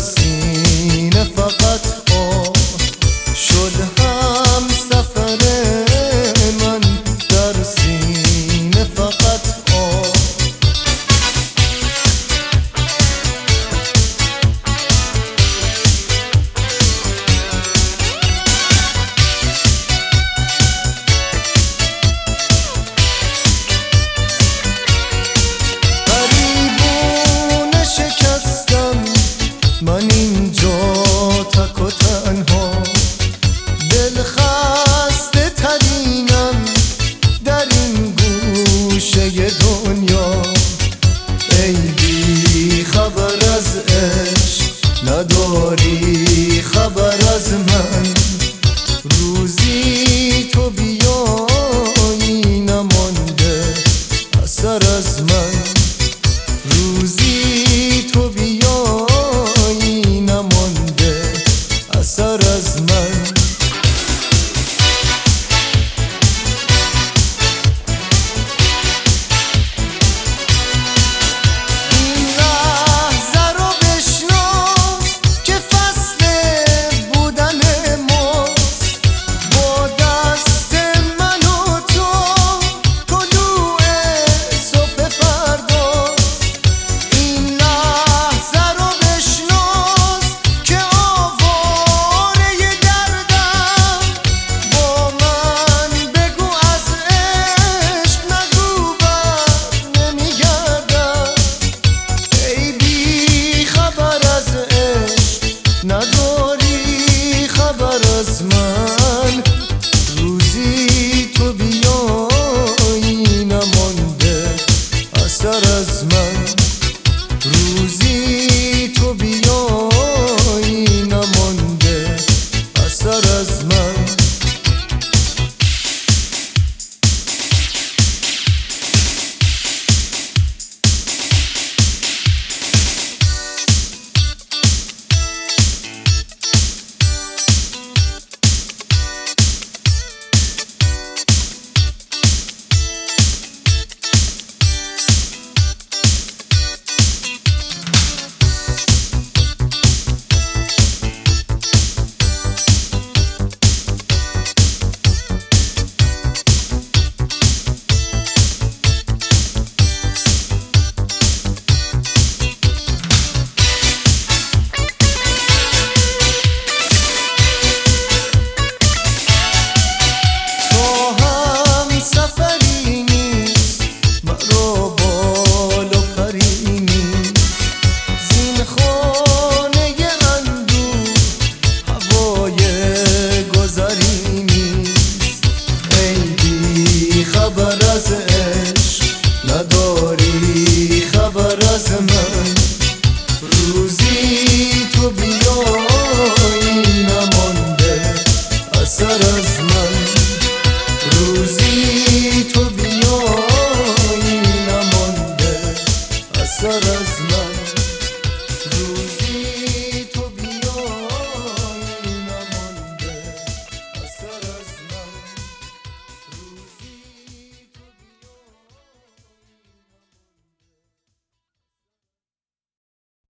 سینه فقط آه شد هم سفر من، در سینه فقط آه. غریبونه شکستم من اینجا تک و تنها، دل خسته ترینم در این گوشه دنیا. ای بی خبر از عشق نداری خبر از من، روزی تو بیایی نمانده اثر از من، روزی تو بیایی نمانده اثر از من. این لحظه رو بشناس که فصل بودن ماست، با دست من و تو طلوع صبح فرداست. این لحظه رو بشناس که آواره دردم، با من بگو از عشق نگو بر نمیگردم. ای بی خبر از عشق نداری خبر از من، روزی تو بیایی نمانده اثر از من، روزی تو بیایی نمانده اثر از من. خبر از عشق نداری خبر از من، روزی تو بیایی نمانده اثر از من، روزی